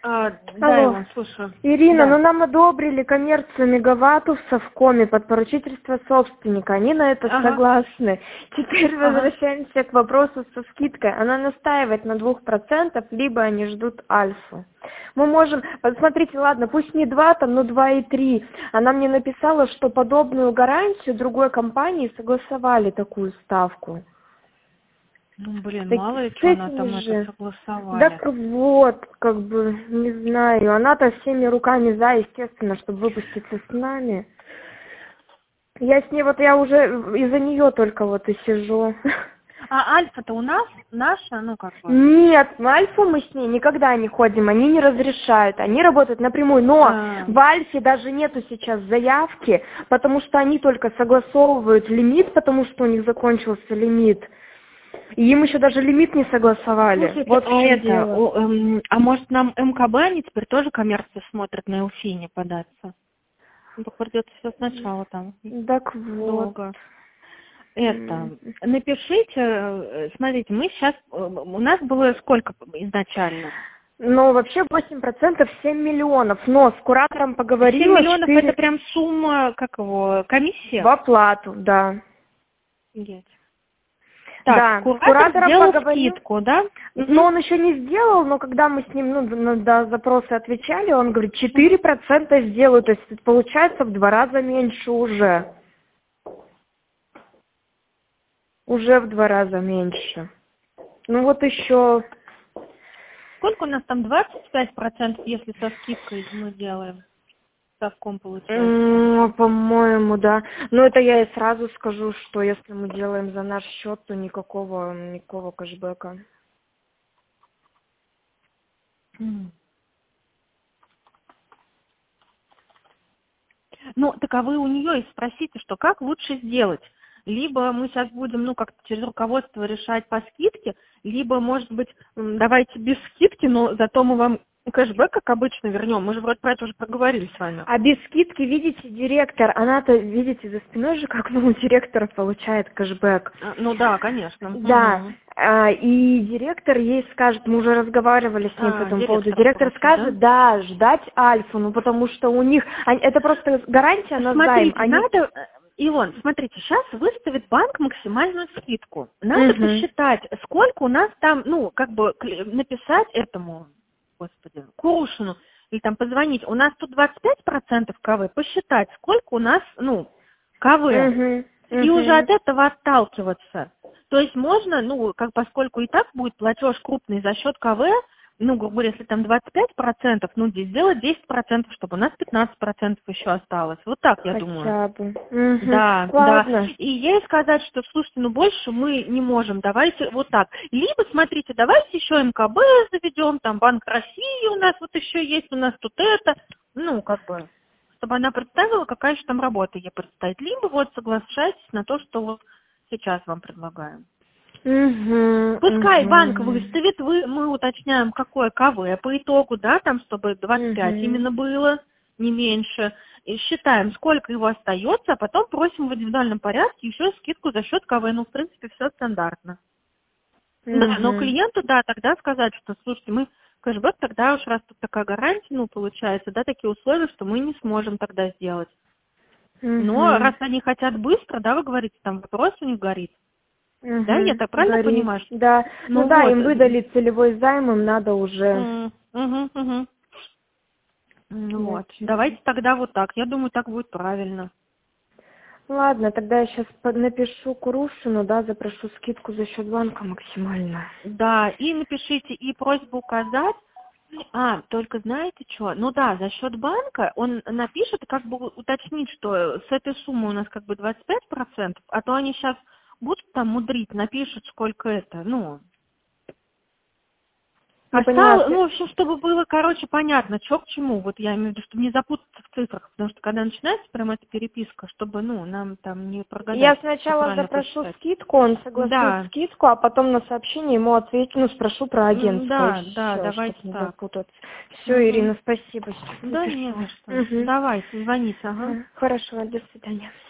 Да, Алло. Иван, слушаю. Ирина, Да. ну нам одобрили коммерцию мегаваттов в Совкоме под поручительство собственника. Они на это Ага. согласны. Теперь Ага. возвращаемся к вопросу со скидкой. Она настаивает на 2%, либо они ждут альфу. Мы можем, вот смотрите, ладно, пусть не 2, там, но 2,3. Она мне написала, что подобную гарантию другой компании согласовали такую ставку. Ну, блин, Так мало ли, с что она этими там это же. согласовали. Так вот, как бы, не знаю. Она-то всеми руками за, естественно, чтобы выпуститься с нами. Я с ней, вот я уже из-за нее только вот и сижу. А Альфа-то у нас наша, ну как бы. Нет, в Альфу мы с ней никогда не ходим, они не разрешают, они работают напрямую, но в Альфе даже нету сейчас заявки, потому что они только согласовывают лимит, потому что у них закончился лимит. И им еще даже лимит не согласовали. Слушайте, Вот в чем дело. а может нам МКБ они теперь тоже коммерцию смотрят на Элфине податься? Ну, так придется все сначала там. Так вот. Долго. Напишите, смотрите, мы сейчас, у нас было сколько изначально? Ну, вообще 8% 7 миллионов, но с куратором 7 поговорила, миллионов 4 это прям сумма, как его, комиссия? в оплату, да. Офигеть. Так, Да, с куратор куратором сделал поговорил. скидку, да? Но он еще не сделал, но когда мы с ним на запросы отвечали, он говорит, 4% сделаю, то есть это получается в 2 раза меньше уже. Уже в 2 раза меньше. Ну вот еще... Сколько у нас там, 25%, если со скидкой мы делаем? Совком получается. По-моему, да. Но это я и сразу скажу, что если мы делаем за наш счет, то никакого кэшбэка. Ну, так а вы у нее и спросите, что как лучше сделать. Либо мы сейчас будем, ну, как-то через руководство решать по скидке, либо, может быть, давайте без скидки, но зато мы вам кэшбэк, как обычно, вернем. Мы же вроде про это уже проговорили с вами. А без скидки, видите, директор, она-то, видите, за спиной же, как у директора получает кэшбэк. Ну да, конечно. Да, и директор ей скажет, мы уже разговаривали с ней по этому поводу, директор скажет, да, ждать альфу, ну потому что у них, это просто гарантия на займ. Смотрите, надо, Илон, смотрите, сейчас выставит банк максимальную скидку. Надо посчитать, сколько у нас там, ну, как бы написать этому, господи, Курушину, или там позвонить, у нас тут 25% КВ, посчитать, сколько у нас, ну, КВ. И уже от этого отталкиваться. То есть можно, ну, как поскольку и так будет платеж крупный за счет КВ, ну, грубо говоря, если там 25%, ну, здесь сделать 10%, чтобы у нас 15% еще осталось. Вот так, я думаю. Хотя бы. Да, Ладно. да. И ей сказать, что, слушайте, ну, больше мы не можем, давайте вот так. Либо, смотрите, давайте еще МКБ заведем, там, Банк России у нас вот еще есть, у нас тут это, ну, как бы, чтобы она представила, какая еще там работа ей предстоит. Либо вот соглашайтесь на то, что вот сейчас вам предлагаем. Пускай банк выставит, мы уточняем, какое КВ по итогу, да, там, чтобы 25 именно было, не меньше. И считаем, сколько его остается, а потом просим в индивидуальном порядке еще скидку за счет КВ. Ну, в принципе, все стандартно. Да, но клиенту, да, тогда сказать, что, слушайте, мы кэшбэк тогда уж, раз тут такая гарантия, ну, получается, да, такие условия, что мы не сможем тогда сделать. Но раз они хотят быстро, да, вы говорите, там вопрос у них горит. Да, я так правильно понимаю? Да, ну да, им выдали целевой займ, им надо уже... Вот, давайте тогда вот так, я думаю, так будет правильно. Ладно, тогда я сейчас напишу Курушину, да, запрошу скидку за счет банка максимально. Да, и напишите, и просьбу указать, только знаете что, ну да, за счет банка он напишет, как бы уточнить, что с этой суммы у нас как бы 25%, а то они сейчас будут там мудрить, напишут, сколько это, ну... Ну, в общем, чтобы было, короче, понятно, что к чему. Вот я имею в виду, чтобы не запутаться в цифрах, потому что когда начинается прям эта переписка, чтобы, ну, нам там не прогадать. Я сначала запрошу скидку, он согласует скидку, а потом на сообщение ему отвечу, ну, спрошу про агентство. Да, давайте чтобы не так. запутаться. Все, Ирина, спасибо. Да, не за что. Давайте, звоните, Хорошо, до свидания.